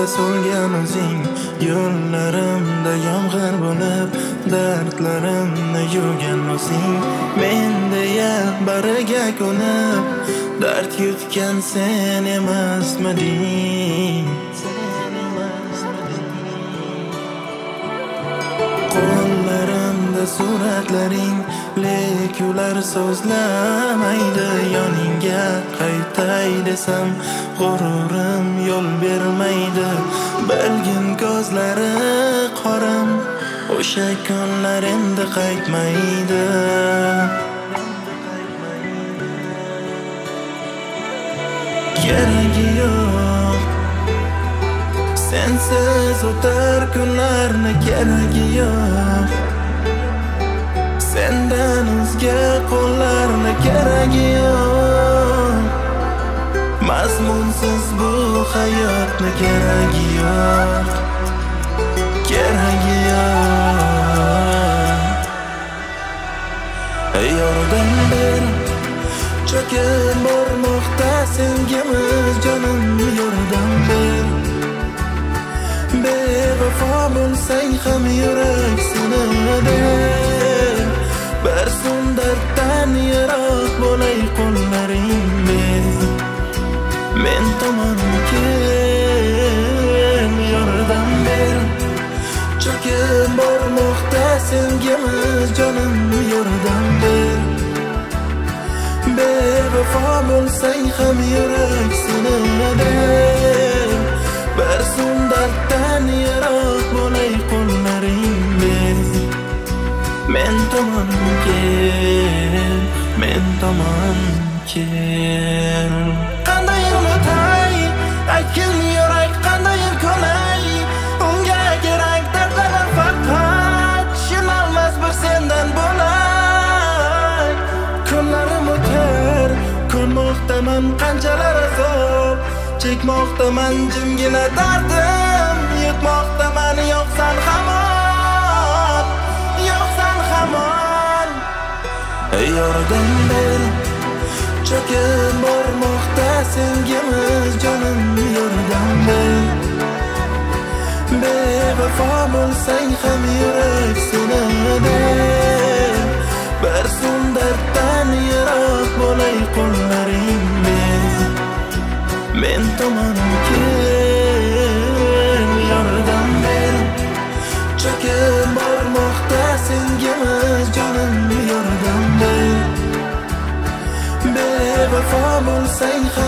so'lgan o'zing, yo'llarimda yomg'ir bo'lib dardlarimni yuvgan o'zing. Men deya bariga ko'nib dard yutgan sen emasmiding? Qo'llarimda suratlaring, lek ular so'zlamaydi. Yoningga qaytay desam g'ururim yo'l bermaydi. Bilgin ko'zlari qoram, o'sha kunlar endi qaytmaydi. Keragi yo'q sensiz o'tar kunlarni, keragi yo'q sendan o'zga qo'llarni, keragi yo'q mazmunsiz bu hayotni, keragi yo'q, keragi yo'q. Yordam ber, cho'kib bormoqda sevgimiz, jonim yordam ber. Bevafo bo'lsang ham yurak sinadi. Bir zum darddan yiroq bo'lay qo'llaring ber. Men tomon kel, yordam ber. Cho'kib bormoqda sevgimiz, jonim yordam ber. Bevafo bo'lsang ham yurak sinadi. Bir zum darddan yiroq bo'lay qo'llaring ber. Men tomon kel, men tomon kel. Qanday unutay, aytgin yurak qanday ko'nay. Unga kerak dardlar faqat shinalmas bir sendan bo'lay. Kunlarim o'tar, ko'rmoqdaman qanchalar azob, chekmoqdaman jimgina dardim, yutmoqdaman yo'qsan hamon, yo'qsan hamon. Yordam ber, cho'kib bormoqda sevgimiz, jonim yordam ber. Bevafo bo'lsang ham yurak sinadi. Bir zum darddan yiroq bo'lay qo'llaring ber. Men tomon kel, yordam ber. Cho'kib bormoqda sevgimiz, jonim yordam ber. Bevafo bo'lsang